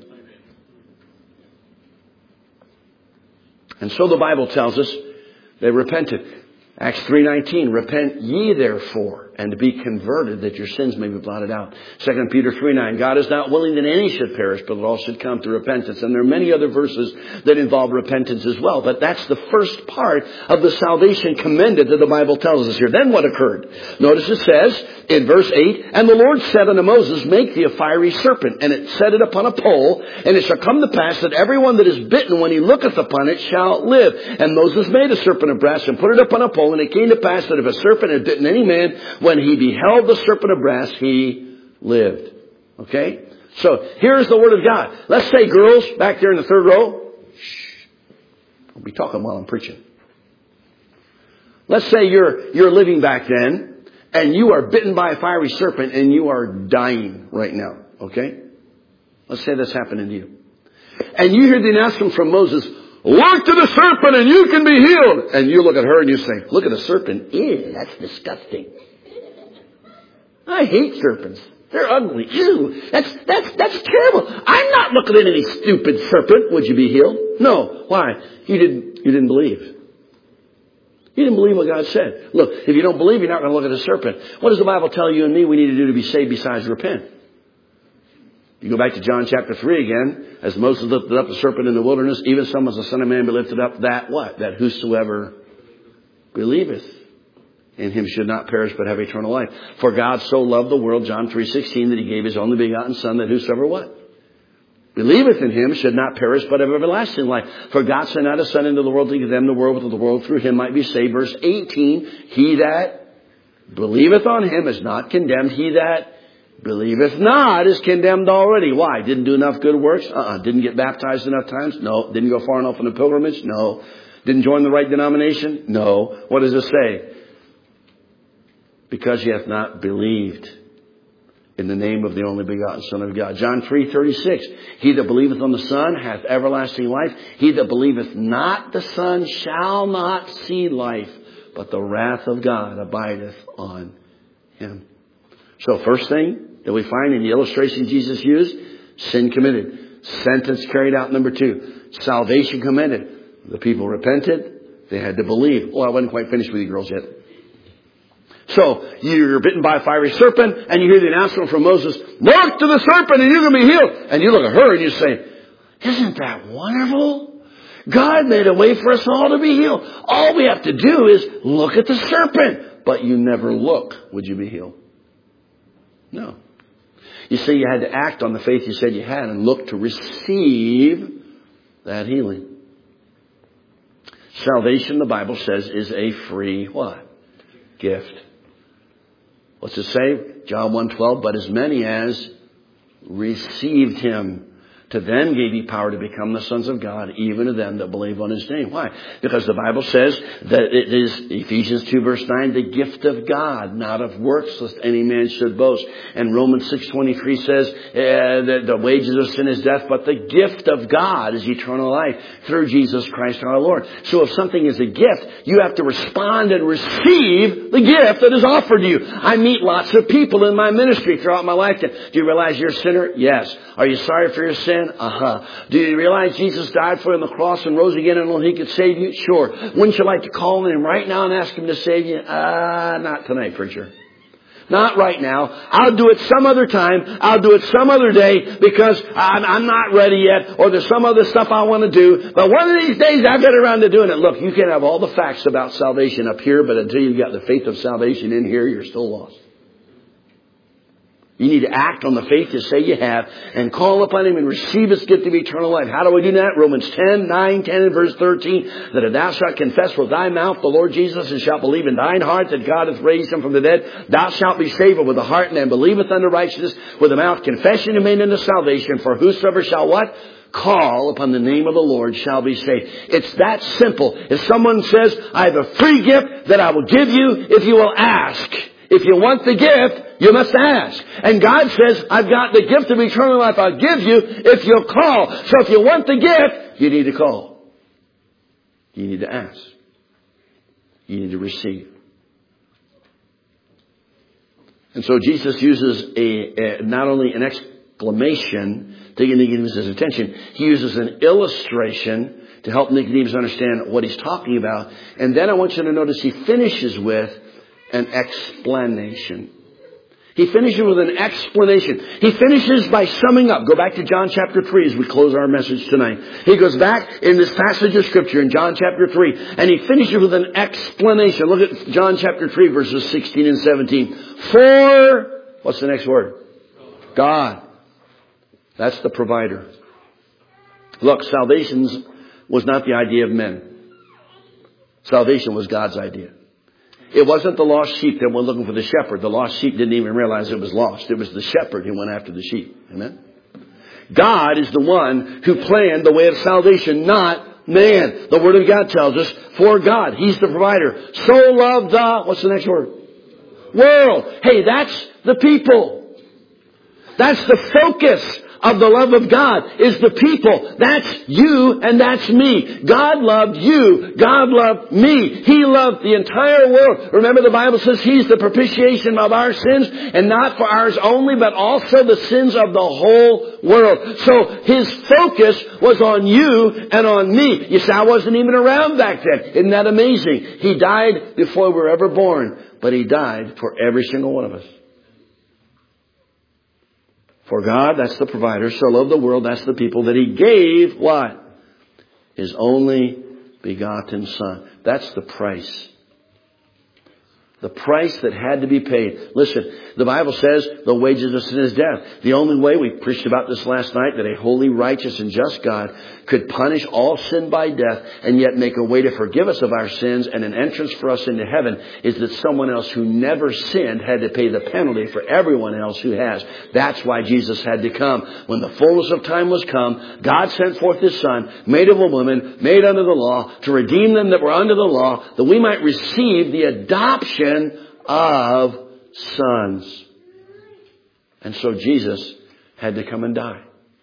And so the Bible tells us they repented. Acts 3:19, repent ye therefore, and be converted, that your sins may be blotted out. 2 Peter 3:9, God is not willing that any should perish, but that all should come to repentance. And there are many other verses that involve repentance as well. But that's the first part of the salvation commended that the Bible tells us here. Then what occurred? Notice it says in verse 8, and the Lord said unto Moses, make thee a fiery serpent, and it set it upon a pole, and it shall come to pass that everyone that is bitten when he looketh upon it shall live. And Moses made a serpent of brass and put it upon a pole, and it came to pass that if a serpent had bitten any man, when he beheld the serpent of brass, he lived. Okay? So, here's the Word of God. Let's say, girls, back there in the third row. Shh. I'll be talking while I'm preaching. Let's say you're living back then, and you are bitten by a fiery serpent, and you are dying right now. Okay? Let's say that's happening to you. And you hear the announcement from Moses, look to the serpent and you can be healed. And you look at her and you say, look at a serpent. Ew, that's disgusting. I hate serpents. They're ugly. Ew, that's terrible. I'm not looking at any stupid serpent. Would you be healed? No. Why? You didn't believe. You didn't believe what God said. Look, if you don't believe, you're not going to look at a serpent. What does the Bible tell you and me we need to do to be saved besides repent? You go back to John chapter 3 again. As Moses lifted up the serpent in the wilderness, even so must the Son of Man be lifted up. That what? That whosoever believeth in him should not perish but have eternal life. For God so loved the world, John 3:16, that he gave his only begotten Son, that whosoever what? Believeth in him should not perish but have everlasting life. For God sent not his Son into the world to condemn the world, but that the world through him might be saved. Verse 18, he that believeth on him is not condemned. He that believeth not is condemned already. Why? Didn't do enough good works? Didn't get baptized enough times? No. Didn't go far enough on the pilgrimage? No. Didn't join the right denomination? No. What does it say? Because he hath not believed in the name of the only begotten Son of God. John 3:36. He that believeth on the Son hath everlasting life. He that believeth not the Son shall not see life, but the wrath of God abideth on him. So first thing that we find in the illustration Jesus used, sin committed. Sentence carried out. Number 2, salvation commended. The people repented. They had to believe. Well, I wasn't quite finished with you girls yet. So you're bitten by a fiery serpent and you hear the announcement from Moses, look to the serpent and you're going to be healed. And you look at her and you say, isn't that wonderful? God made a way for us all to be healed. All we have to do is look at the serpent. But you never look. Would you be healed? No. You see, you had to act on the faith you said you had and look to receive that healing. Salvation, the Bible says, is a free what? Gift. What's it say? John 1:12, but as many as received him, to them gave he power to become the sons of God, even to them that believe on his name. Why? Because the Bible says that it is, Ephesians 2 verse 9, the gift of God, not of works, lest any man should boast. And Romans 6:23 says that the wages of sin is death, but the gift of God is eternal life through Jesus Christ our Lord. So if something is a gift, you have to respond and receive the gift that is offered to you. I meet lots of people in my ministry throughout my lifetime. Do you realize you're a sinner? Yes. Are you sorry for your sin? Do you realize Jesus died for you on the cross and rose again and he could save you? Sure. Wouldn't you like to call him right now and ask him to save you? Not tonight, preacher. Not right now. I'll do it some other time. I'll do it some other day because I'm not ready yet, or there's some other stuff I want to do. But one of these days I'll get around to doing it. Look, you can have all the facts about salvation up here, but until you've got the faith of salvation in here, you're still lost. You need to act on the faith you say you have and call upon him and receive his gift of eternal life. How do we do that? Romans 10 and verse 13. That if thou shalt confess with thy mouth the Lord Jesus and shalt believe in thine heart that God hath raised him from the dead, thou shalt be saved with the heart, and believeth unto righteousness, with the mouth confession is made unto salvation. For whosoever shall what? Call upon the name of the Lord shall be saved. It's that simple. If someone says, I have a free gift that I will give you if you will ask. If you want the gift, you must ask. And God says, I've got the gift of eternal life I'll give you if you'll call. So if you want the gift, you need to call. You need to ask. You need to receive. And so Jesus uses not only an exclamation to get Nicodemus' attention, he uses an illustration to help Nicodemus understand what he's talking about. And then I want you to notice he finishes with an explanation. He finishes with an explanation. He finishes by summing up. Go back to John chapter 3 as we close our message tonight. He goes back in this passage of Scripture in John chapter 3, and he finishes with an explanation. Look at John chapter 3 verses 16 and 17. For, what's the next word? God. That's the provider. Look, salvation was not the idea of men. Salvation was God's idea. It wasn't the lost sheep that were looking for the shepherd. The lost sheep didn't even realize it was lost. It was the shepherd who went after the sheep. Amen? God is the one who planned the way of salvation, not man. The Word of God tells us, for God. He's the provider. So loved the, what's the next word? World. Hey, that's the people. That's the focus of the love of God is the people. That's you and that's me. God loved you. God loved me. He loved the entire world. Remember, the Bible says He's the propitiation of our sins, and not for ours only, but also the sins of the whole world. So His focus was on you and on me. You say, I wasn't even around back then. Isn't that amazing? He died before we were ever born, but He died for every single one of us. For God, that's the provider, so loved the world, that's the people, that He gave what? His only begotten Son. That's the price. The price that had to be paid. Listen, the Bible says the wages of sin is death. The only way, we preached about this last night, that a holy, righteous, and just God could punish all sin by death and yet make a way to forgive us of our sins and an entrance for us into heaven is that someone else who never sinned had to pay the penalty for everyone else who has. That's why Jesus had to come. When the fullness of time was come, God sent forth His Son, made of a woman, made under the law, to redeem them that were under the law, that we might receive the adoption of sons. And so Jesus had to come and die.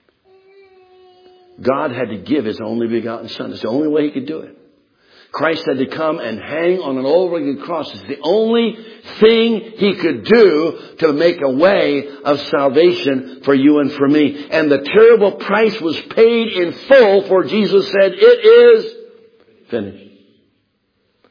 God had to give His only begotten Son. It's the only way He could do it. Christ had to come and hang on an old rugged cross. It's the only thing He could do to make a way of salvation for you and for me. And the terrible price was paid in full, for Jesus said, it is finished.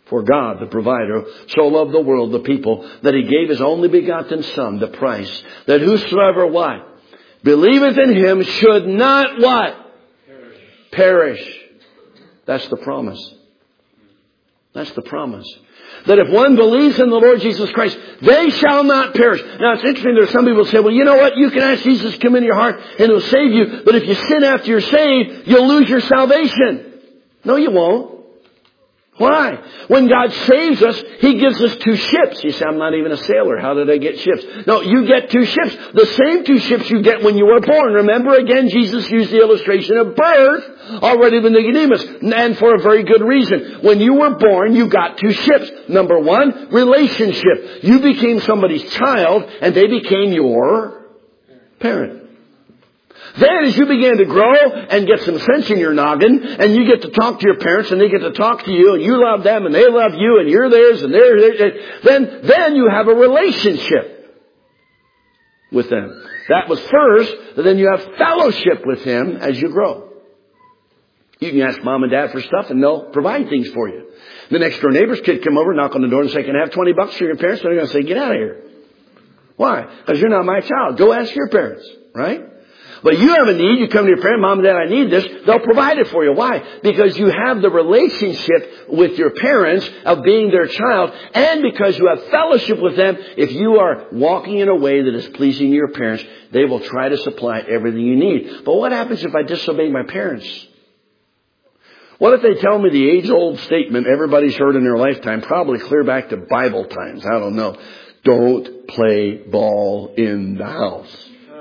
For God, the provider, so loved the world, the people, that He gave His only begotten Son, the price, that whosoever what? Believeth in Him should not what? Perish. That's the promise. That's the promise. That if one believes in the Lord Jesus Christ, they shall not perish. Now it's interesting, there's some people who say, well, you know what? You can ask Jesus to come into your heart and He'll save you. But if you sin after you're saved, you'll lose your salvation. No, you won't. Why? When God saves us, He gives us 2 ships. You say, I'm not even a sailor. How did I get ships? No, you get 2 ships. The same 2 ships you get when you were born. Remember, again, Jesus used the illustration of birth already with Nicodemus. And for a very good reason. When you were born, you got 2 ships. Number 1, relationship. You became somebody's child, and they became your parent. Then as you began to grow and get some sense in your noggin, and you get to talk to your parents and they get to talk to you, and you love them and they love you and you're theirs and they're theirs, then you have a relationship with them. That was first, but then you have fellowship with Him as you grow. You can ask Mom and Dad for stuff and they'll provide things for you. The next door neighbor's kid come over, knock on the door and say, can I have $20 for your parents? And they're going to say, get out of here. Why? Because you're not my child. Go ask your parents, right? But you have a need, you come to your parent, Mom and Dad, I need this. They'll provide it for you. Why? Because you have the relationship with your parents of being their child, and because you have fellowship with them. If you are walking in a way that is pleasing to your parents, they will try to supply everything you need. But what happens if I disobey my parents? What if they tell me the age-old statement everybody's heard in their lifetime, probably clear back to Bible times, I don't know. Don't play ball in the house.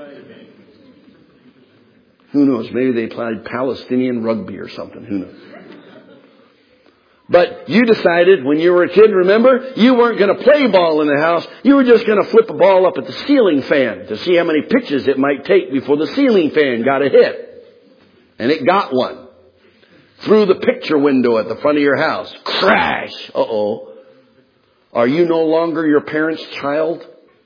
Who knows? Maybe they played Palestinian rugby or something. Who knows? But you decided when you were a kid, remember, you weren't going to play ball in the house. You were just going to flip a ball up at the ceiling fan to see how many pitches it might take before the ceiling fan got a hit. And it got one. Through the picture window at the front of your house. Crash! Uh-oh. Are you no longer your parents' child?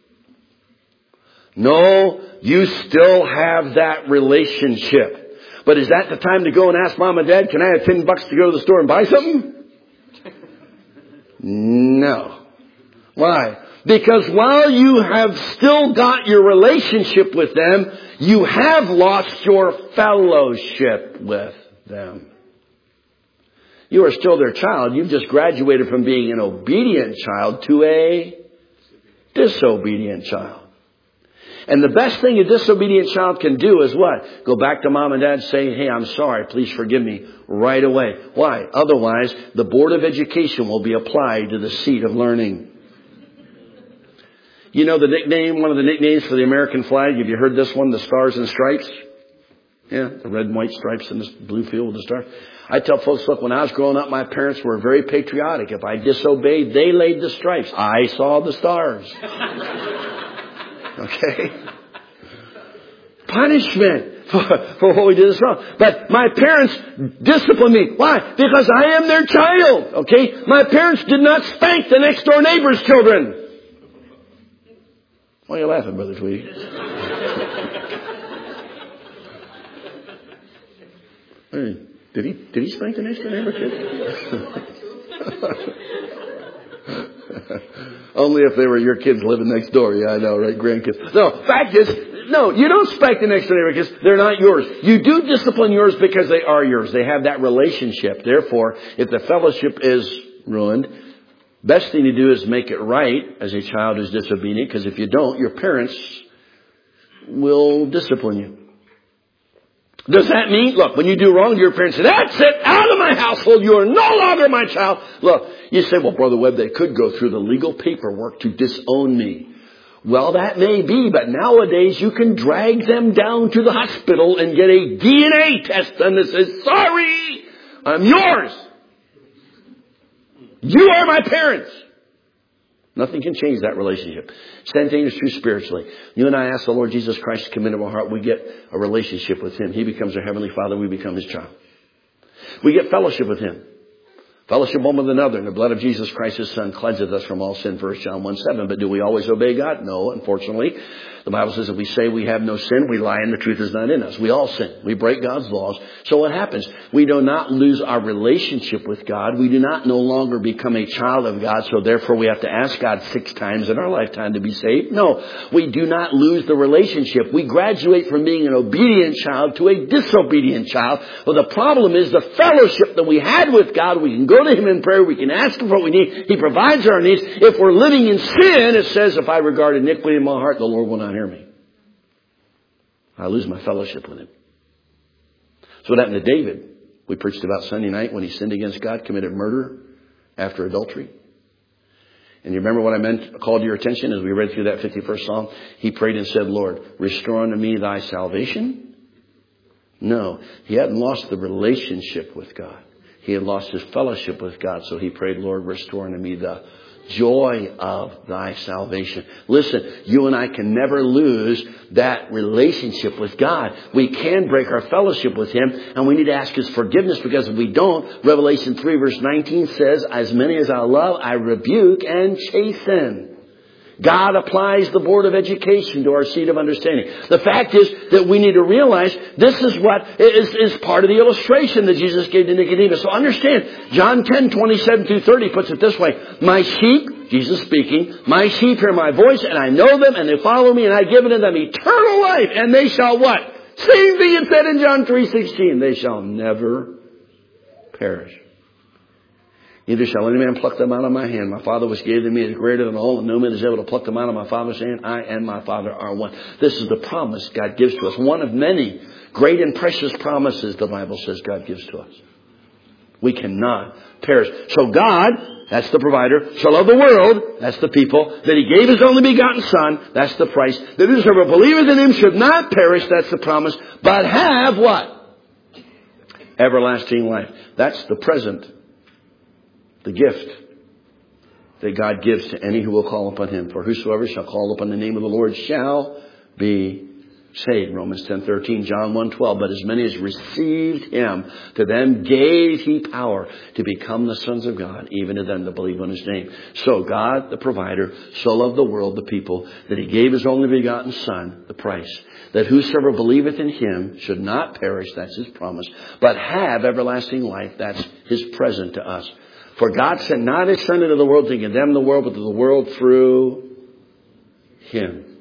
No, you still have that relationship. But is that the time to go and ask Mom and Dad, can I have $10 to go to the store and buy something? No. Why? Because while you have still got your relationship with them, you have lost your fellowship with them. You are still their child. You've just graduated from being an obedient child to a disobedient child. And the best thing a disobedient child can do is what? Go back to Mom and Dad and say, hey, I'm sorry, please forgive me, right away. Why? Otherwise, the Board of Education will be applied to the seat of learning. You know the nickname, one of the nicknames for the American flag? Have you heard this one? The Stars and Stripes? Yeah, the red and white stripes and this blue field with the stars. I tell folks, look, when I was growing up, my parents were very patriotic. If I disobeyed, they laid the stripes. I saw the stars. Okay? Punishment for what we did is wrong. But my parents disciplined me. Why? Because I am their child. Okay? My parents did not spank the next door neighbor's children. Why are you laughing, Brother Tweedy? Hey, did he spank the next door neighbor's kid? Only if they were your kids living next door. Yeah, I know, right? Grandkids. No, fact is, no, you don't spank the next door neighbor because they're not yours. You do discipline yours because they are yours. They have that relationship. Therefore, if the fellowship is ruined, best thing to do is make it right as a child who's disobedient, because if you don't, your parents will discipline you. Does that mean, look, when you do wrong, your parents say, that's it, out of my household, you are no longer my child. Look, you say, well, Brother Webb, they could go through the legal paperwork to disown me. Well, that may be, but nowadays you can drag them down to the hospital and get a DNA test done that says, sorry, I'm yours. You are my parents. Nothing can change that relationship. Same thing is true spiritually. You and I ask the Lord Jesus Christ to come into our heart. We get a relationship with Him. He becomes our Heavenly Father. We become His child. We get fellowship with Him. Fellowship one with another. And the blood of Jesus Christ, His Son, cleanseth us from all sin. 1 John 1:7. But do we always obey God? No, unfortunately. The Bible says if we say we have no sin, we lie and the truth is not in us. We all sin. We break God's laws. So what happens? We do not lose our relationship with God. We do not no longer become a child of God, so therefore we have to ask God 6 times in our lifetime to be saved. No, we do not lose the relationship. We graduate from being an obedient child to a disobedient child. Well, the problem is the fellowship that we had with God. We can go to Him in prayer. We can ask Him for what we need. He provides our needs. If we're living in sin, it says, if I regard iniquity in my heart, the Lord will not hear me. I lose my fellowship with Him. So what happened to David? We preached about Sunday night when he sinned against God, committed murder after adultery. And you remember what I called your attention as we read through that 51st Psalm? He prayed and said, Lord, restore unto me thy salvation. No, he hadn't lost the relationship with God. He had lost his fellowship with God. So he prayed, Lord, restore unto me the joy of thy salvation. Listen, you and I can never lose that relationship with God. We can break our fellowship with Him, and we need to ask His forgiveness, because if we don't, Revelation 3 verse 19 says, as many as I love, I rebuke and chasten. God applies the board of education to our seat of understanding. The fact is that we need to realize this is what is part of the illustration that Jesus gave to Nicodemus. So understand, John 10:27-30 puts it this way. My sheep, Jesus speaking, my sheep hear my voice, and I know them, and they follow me, and I give unto them eternal life, and they shall what? Same thing it said in John 3:16. They shall never perish. Neither shall any man pluck them out of my hand. My Father which gave them me is greater than all, and no man is able to pluck them out of my Father's hand. I and my Father are one. This is the promise God gives to us. One of many great and precious promises the Bible says God gives to us. We cannot perish. So God, that's the provider, so loved the world, that's the people, that He gave His only begotten Son, that's the price, that whosoever believeth in Him should not perish, that's the promise, but have what? Everlasting life. That's the present. The gift that God gives to any who will call upon Him. For whosoever shall call upon the name of the Lord shall be saved. Romans 10:13, John 1:12. But as many as received Him, to them gave He power to become the sons of God, even to them that believe on His name. So God, the provider, so loved the world, the people, that He gave His only begotten Son, the price, that whosoever believeth in Him should not perish, that's His promise, but have everlasting life, that's His present to us. For God sent not His Son into the world to condemn the world, but to the world through Him.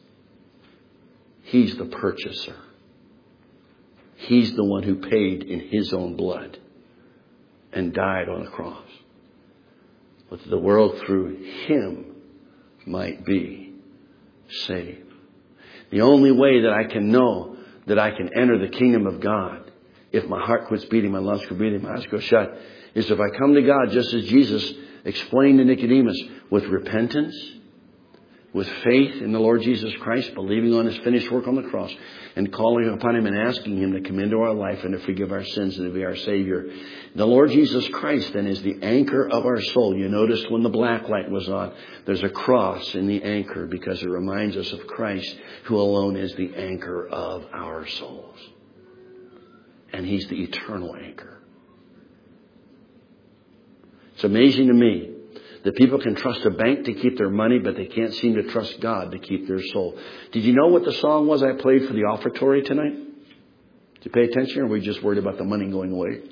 He's the purchaser. He's the one who paid in His own blood and died on a cross. But the world through Him might be saved. The only way that I can know that I can enter the kingdom of God, if my heart quits beating, my lungs quit beating, my eyes go shut, is if I come to God just as Jesus explained to Nicodemus, with repentance, with faith in the Lord Jesus Christ, believing on His finished work on the cross, and calling upon Him and asking Him to come into our life and to forgive our sins and to be our Savior. The Lord Jesus Christ then is the anchor of our soul. You noticed when the black light was on, there's a cross in the anchor because it reminds us of Christ, who alone is the anchor of our souls. And He's the eternal anchor. It's amazing to me that people can trust a bank to keep their money, but they can't seem to trust God to keep their soul. Did you know what the song was I played for the offertory tonight? Did you pay attention, or were we just worried about the money going away?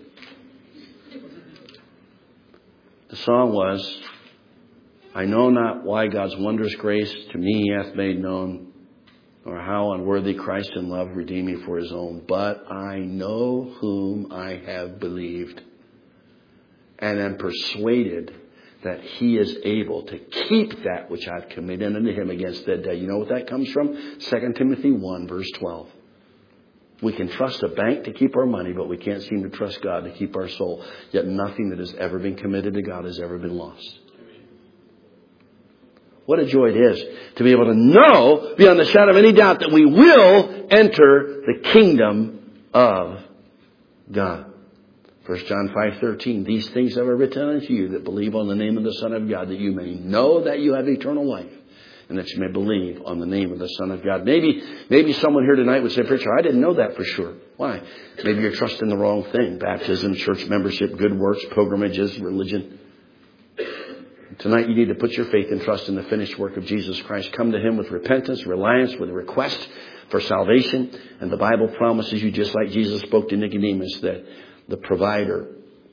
The song was, I know not why God's wondrous grace to me He hath made known, or how unworthy Christ in love redeemed me for His own. But I know whom I have believed, and am persuaded that He is able to keep that which I've committed unto Him against that day. You know what that comes from? 2 Timothy 1 verse 12. We can trust a bank to keep our money, but we can't seem to trust God to keep our soul. Yet nothing that has ever been committed to God has ever been lost. What a joy it is to be able to know beyond the shadow of any doubt that we will enter the kingdom of God. 1 John 5:13, these things have I written unto you that believe on the name of the Son of God, that you may know that you have eternal life, and that you may believe on the name of the Son of God. Maybe someone here tonight would say, preacher, I didn't know that for sure. Why? Maybe you're trusting the wrong thing. Baptism, church membership, good works, pilgrimages, religion. Tonight you need to put your faith and trust in the finished work of Jesus Christ. Come to Him with repentance, reliance, with a request for salvation. And the Bible promises you, just like Jesus spoke to Nicodemus, that the provider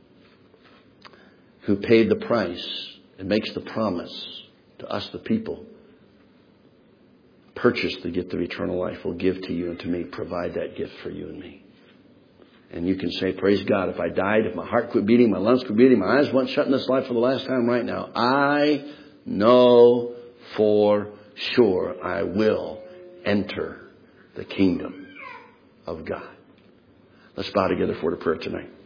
who paid the price and makes the promise to us, the people, purchase the gift of eternal life, will give to you and to me, provide that gift for you and me. And you can say, praise God, if I died, if my heart quit beating, my lungs quit beating, my eyes went shut in this life for the last time right now, I know for sure I will enter the kingdom of God. Let's bow together for the prayer tonight.